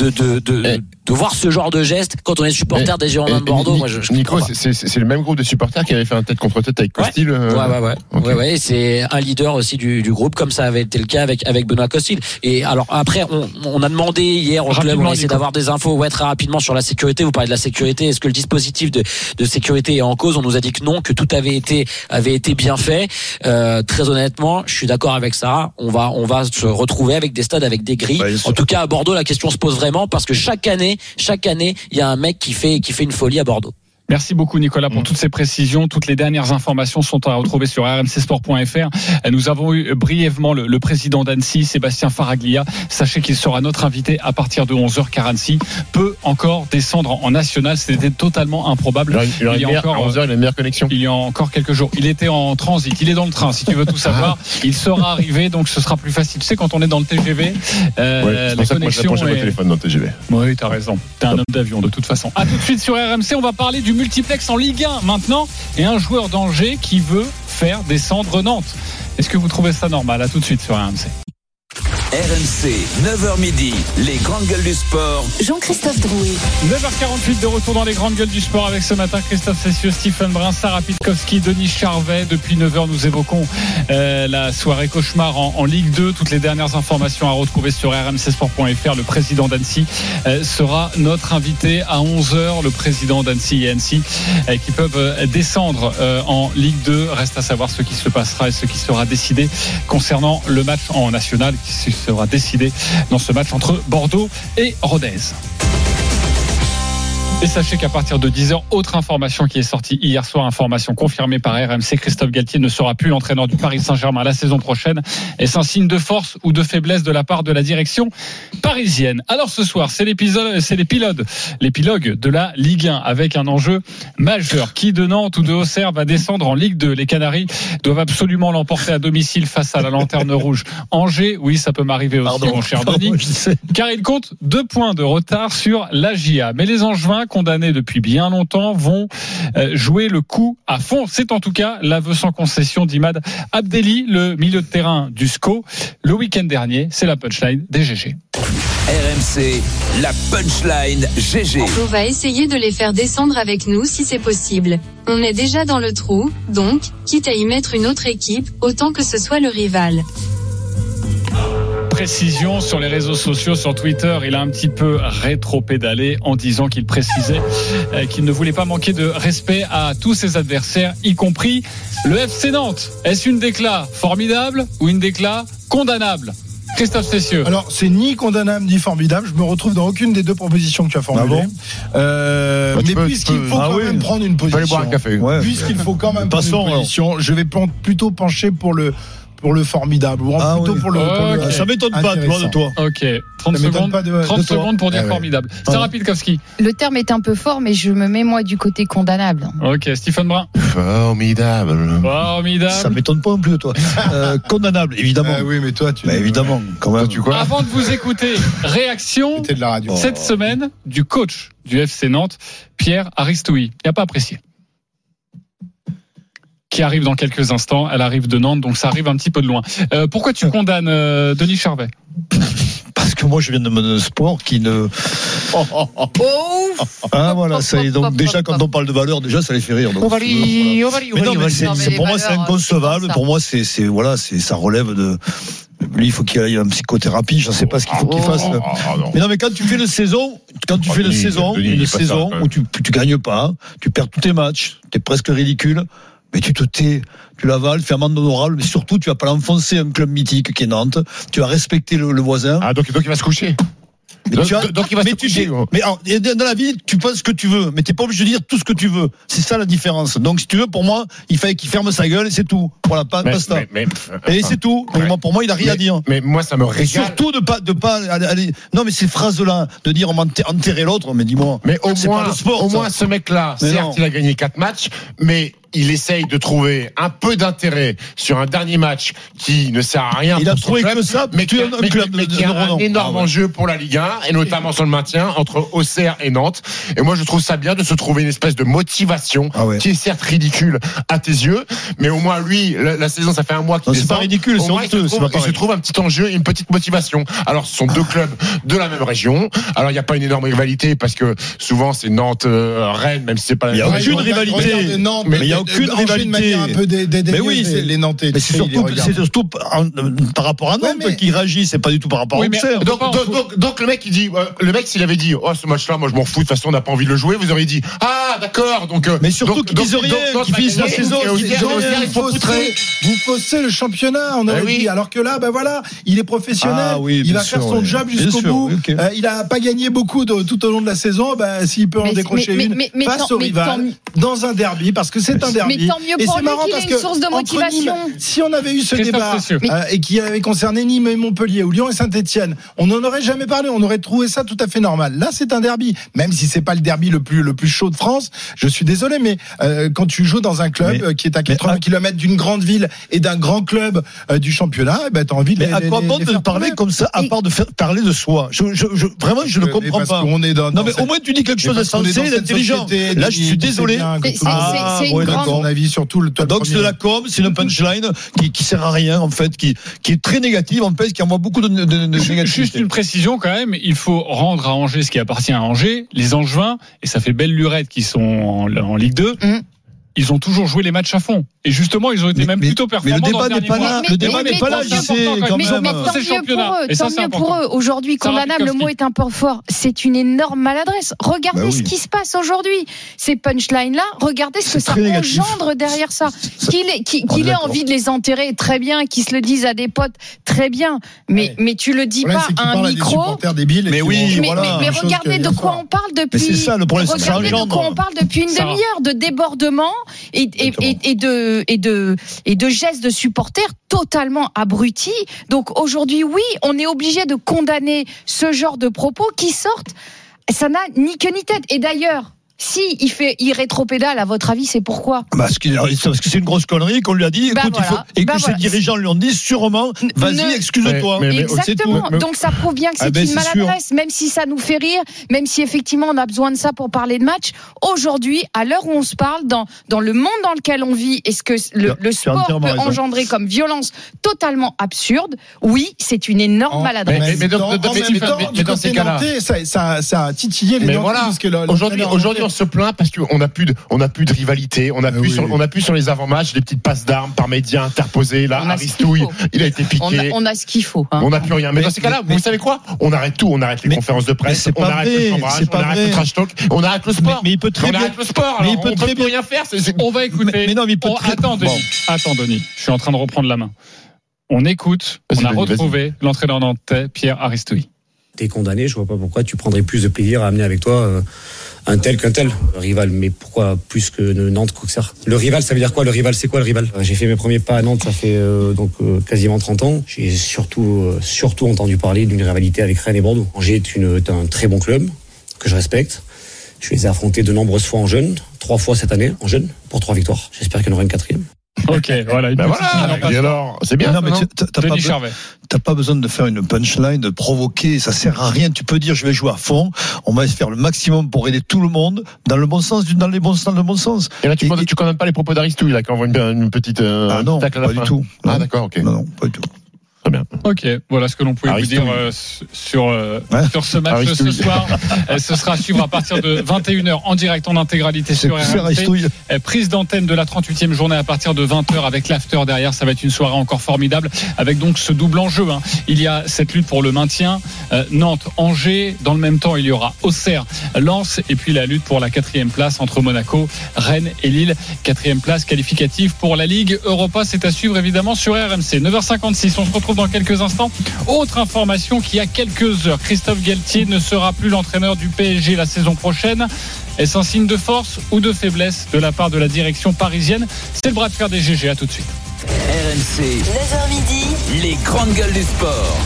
de voir ce genre de geste quand on est supporter des Girondins de Bordeaux. Moi, Nico, c'est le même groupe de supporters qui avait fait un tête contre tête avec Costil. Ouais, c'est un leader aussi du groupe, comme ça avait été le cas avec Benoît Costil. Et alors après, on a demandé hier au club, on a essayé d'avoir des infos très rapidement sur la sécurité. Vous parlez de la sécurité. Est-ce que le dispositif de sécurité est en cause? On nous a dit que non, que tout avait été bien fait. Très honnêtement, je suis d'accord avec ça. On va se retrouver avec des stades avec des grilles. En tout cas, à Bordeaux, la question se pose vraiment parce que chaque année, il y a un mec qui fait une folie à Bordeaux. Merci beaucoup Nicolas pour toutes ces précisions. Toutes les dernières informations sont à retrouver sur rmcsport.fr. Nous avons eu brièvement le président d'Annecy, Sébastien Faraglia. Sachez qu'il sera notre invité à partir de 11h car Annecy peut encore descendre en national. C'était totalement improbable. Il y a encore 11h, il a une meilleure connexion. Il y a encore quelques jours. Il était en transit. Il est dans le train. Si tu veux tout savoir, il sera arrivé. Donc ce sera plus facile. Tu sais, quand on est dans le TGV, c'est pour ça que moi je réponds jamais au téléphone dans le TGV. Oui, t'as raison. T'es un homme d'avion de toute façon. À tout de suite sur RMC. On va parler du multiplex en Ligue 1 maintenant et un joueur d'Angers qui veut faire descendre Nantes. Est-ce que vous trouvez ça normal? À tout de suite sur RMC. RMC, 9h midi, les grandes gueules du sport. Jean-Christophe Drouet. 9h48 de retour dans les grandes gueules du sport avec ce matin Christophe Cessieux, Stephen Brun, Sarah Pitkowski, Denis Charvet. Depuis 9h, nous évoquons la soirée cauchemar en Ligue 2. Toutes les dernières informations à retrouver sur rmcsport.fr. Le président d'Annecy sera notre invité à 11h. Le président d'Annecy et Annecy qui peuvent descendre en Ligue 2. Reste à savoir ce qui se passera et ce qui sera décidé concernant le match en national qui sera décidé dans ce match entre Bordeaux et Rodez. Et sachez qu'à partir de 10h, autre information qui est sortie hier soir, information confirmée par RMC, Christophe Galtier ne sera plus l'entraîneur du Paris Saint-Germain la saison prochaine. Est-ce un signe de force ou de faiblesse de la part de la direction parisienne? Alors ce soir, c'est l'épilogue de la Ligue 1 avec un enjeu majeur. Qui de Nantes ou de Auxerre va descendre en Ligue 2? Les Canaries doivent absolument l'emporter à domicile face à la Lanterne Rouge. Angers, oui, ça peut m'arriver aussi, mon cher Denis, car il compte 2 points de retard sur l'AGIA. Mais les Angevins, condamnés depuis bien longtemps, vont jouer le coup à fond. C'est en tout cas l'aveu sans concession d'Imad Abdelli, le milieu de terrain du SCO. Le week-end dernier, c'est la punchline des GG. RMC, la punchline GG. On va essayer de les faire descendre avec nous si c'est possible. On est déjà dans le trou, donc, quitte à y mettre une autre équipe, autant que ce soit le rival. Précision sur les réseaux sociaux, sur Twitter, il a un petit peu rétro-pédalé en disant qu'il précisait qu'il ne voulait pas manquer de respect à tous ses adversaires, y compris le FC Nantes. Est-ce une décla formidable ou une décla condamnable? Christophe Cessieux. Alors, c'est ni condamnable ni formidable. Je me retrouve dans aucune des deux propositions que tu as formulées. Mais puisqu'il faut quand même prendre une position, puisqu'il faut quand même prendre une position, je vais plutôt pencher pour le formidable, ou plutôt pour le ça m'étonne pas de toi. Ok, 30 secondes pour dire formidable. Sarah Pilkowski. Le terme est un peu fort, mais je me mets moi du côté condamnable. Ok, Stephen Brun. Formidable. Ça m'étonne pas non plus de toi. Condamnable, évidemment. Oui, mais toi, évidemment, quand même. Avant de vous écouter, réaction de la radio. Cette semaine du coach du FC Nantes, Pierre Aristoui. Il n'y a pas apprécié. Qui arrive dans quelques instants. Elle arrive de Nantes, donc ça arrive un petit peu de loin. Pourquoi tu condamnes Denis Charvet? Parce que moi, je viens de sport qui ne... voilà, ça y est. Donc déjà, quand on parle de valeur, déjà, ça les fait rire. Donc, pour moi, c'est inconcevable. Pour moi, ça relève de... Lui, il faut qu'il aille en psychothérapie. Je ne sais pas ce qu'il faut qu'il fasse. Mais non, mais quand tu fais une saison, une saison où tu gagnes pas, tu perds tous tes matchs, tu es presque ridicule. Mais tu te tais, tu l'avales, fais amende honorable, mais surtout, tu vas pas l'enfoncer un club mythique qui est Nantes. Tu vas respecter le voisin. Ah, donc il va se coucher. Donc il va se coucher. Mais dans la vie, tu penses ce que tu veux, mais t'es pas obligé de dire tout ce que tu veux. C'est ça la différence. Donc si tu veux, pour moi, il fallait qu'il ferme sa gueule et c'est tout. Voilà, basta. Et c'est tout. Pour moi, il a rien à dire. Mais moi, ça me régale. Surtout de pas aller. Non, mais ces phrases-là, de dire on va enterrer l'autre, mais dis-moi. Mais au moins, ce mec-là, certes, il a gagné 4 matchs, mais il essaye de trouver un peu d'intérêt sur un dernier match qui ne sert à rien. Il a trouvé que ça, mais qui a un énorme enjeu pour la Ligue 1 et notamment sur le maintien entre Auxerre et Nantes. Et moi, je trouve ça bien de se trouver une espèce de motivation qui est certes ridicule à tes yeux, mais au moins lui, la saison, ça fait un mois qu'il descend. C'est pas ridicule, c'est honteux. Il se trouve un petit enjeu et une petite motivation. Alors, ce sont 2 clubs de la même région. Alors, il n'y a pas une énorme rivalité parce que souvent c'est Nantes-Rennes, même si c'est pas la même région. Il n'y a aucune rivalité. Mais il y a aucune rivalité. Un peu mais oui, les Nantais. Mais c'est surtout par rapport à Nantes qui réagit. C'est pas du tout par rapport à Auxerre. Donc le mec il dit, s'il avait dit, ce match-là, moi je m'en fous. De toute façon, on n'a pas envie de le jouer. Vous auriez dit, d'accord. Donc, mais surtout qu'ils disent rien, qu'ils finissent la saison. Vous faussez le championnat. On aurait dit. Alors que là, il est professionnel. Il va faire son job jusqu'au bout. Il n'a pas gagné beaucoup tout au long de la saison. S'il peut en décrocher une face au rival dans un derby, parce que c'est un derby. Mais tant mieux pour lui qu'il ait une source de motivation. Si on avait eu ce débat et qui avait concerné Nîmes et Montpellier ou Lyon et Saint-Etienne, on n'en aurait jamais parlé. On aurait trouvé ça tout à fait normal. Là, c'est un derby. Même si c'est pas le derby le plus chaud de France, je suis désolé, mais quand tu joues dans un club qui est à 80 km d'une grande ville et d'un grand club du championnat, t'as envie de. Mais à quoi bon de parler comme ça, à part de parler de soi? Vraiment, je ne comprends pas. Non, mais au moins tu dis quelque chose de sensé, d'intelligent. Là, je suis désolé. C'est une grande avis sur tout le donc c'est de la com, c'est une punchline qui sert à rien en fait, qui est très négative en fait, qui envoie beaucoup de négativité. Juste une précision quand même, il faut rendre à Angers ce qui appartient à Angers, les Angevins, et ça fait belle lurette qui sont en Ligue 2. ils ont toujours joué les matchs à fond. Et justement, ils ont été même plutôt performants. Mais le débat n'est pas là. Le débat n'est pas là, tant mieux pour eux. Aujourd'hui, condamnable, le mot est un peu fort. C'est une énorme maladresse. Regardez ce qui se passe aujourd'hui. Ces punchlines-là, regardez ce que ça engendre derrière ça. Qu'il ait envie de les enterrer, très bien. Qu'ils se le disent à des potes, très bien. Mais tu le dis pas à un micro. Mais oui, voilà. Mais regardez de quoi on parle depuis. C'est ça le problème. Regardez de quoi on parle depuis une demi-heure, de débordement et de gestes de supporters totalement abrutis. Donc aujourd'hui, oui, on est obligé de condamner ce genre de propos qui sortent. Ça n'a ni queue ni tête. Et d'ailleurs, si il rétropédale, à votre avis, c'est pourquoi ? Parce que c'est une grosse connerie qu'on lui a dit. Écoute, et que ses dirigeants lui ont dit sûrement, vas-y, excuse-toi. Exactement. Donc ça prouve bien que c'est une maladresse, même si ça nous fait rire, même si effectivement on a besoin de ça pour parler de match. Aujourd'hui, à l'heure où on se parle, dans le monde dans lequel on vit, est-ce que le sport peut engendrer comme violence totalement absurde ? Oui, c'est une énorme maladresse. Mais dans ces cas-là, ça a titillé les Nantais. Aujourd'hui, on se plaint parce qu'on n'a plus de rivalité, on a plus sur les avant-matchs des petites passes d'armes par médias interposés. Là, Aristouille, il a été piqué. On a ce qu'il faut. On n'a plus rien. Mais dans ces cas-là, vous savez quoi ? On arrête tout. On arrête les conférences de presse, on arrête le chambrage, on arrête le trash talk, on arrête le sport. Mais il peut très bien. Mais il peut très bien rien faire. On va écouter. Mais non, mais attends, Denis. Je suis en train de reprendre la main. On écoute. On a retrouvé l'entraîneur nantais, Pierre Aristouille. T'es condamné. Je vois pas pourquoi tu prendrais plus de plaisir à amener avec toi un tel qu'un tel rival, mais pourquoi plus que Nantes, Auxerre ? Le rival, ça veut dire quoi ? Le rival, c'est quoi le rival ? J'ai fait mes premiers pas à Nantes, ça fait quasiment 30 ans. J'ai surtout entendu parler d'une rivalité avec Rennes et Bordeaux. Angers est un très bon club que je respecte. Je les ai affrontés de nombreuses fois en jeune, 3 fois cette année en jeune, pour 3 victoires. J'espère qu'il y en aura une 4e. Ok, voilà. Et alors, c'est bien. Non, mais t'as pas besoin de faire une punchline, de provoquer. Ça sert à rien. Tu peux dire, je vais jouer à fond. On va faire le maximum pour aider tout le monde dans le bon sens, dans le bon sens. Et là, tu condamnes pas les propos d'Aristouille, là, qui envoie une petite non, tacle à la fin. Pas du tout. Ah, d'accord, ok. Non, pas du tout. Très bien. Ok, voilà ce que l'on pouvait vous dire sur ce match ce soir. Ce sera à suivre à partir de 21h en direct en intégralité sur RMC. Prise d'antenne de la 38e journée à partir de 20h avec l'after derrière. Ça va être une soirée encore formidable avec donc ce double enjeu. Il y a cette lutte pour le maintien. Nantes, Angers. Dans le même temps, il y aura Auxerre, Lens et puis la lutte pour la 4e place entre Monaco, Rennes et Lille. 4e place qualificative pour la Ligue Europa. C'est à suivre évidemment sur RMC. 9h56. On se retrouve dans quelques instants. Autre information qui a quelques heures, Christophe Galtier ne sera plus l'entraîneur du PSG la saison prochaine. Est-ce un signe de force ou de faiblesse de la part de la direction parisienne ? C'est le bras de fer des GG. À tout de suite. RMC, 9h midi, les grandes gueules du sport.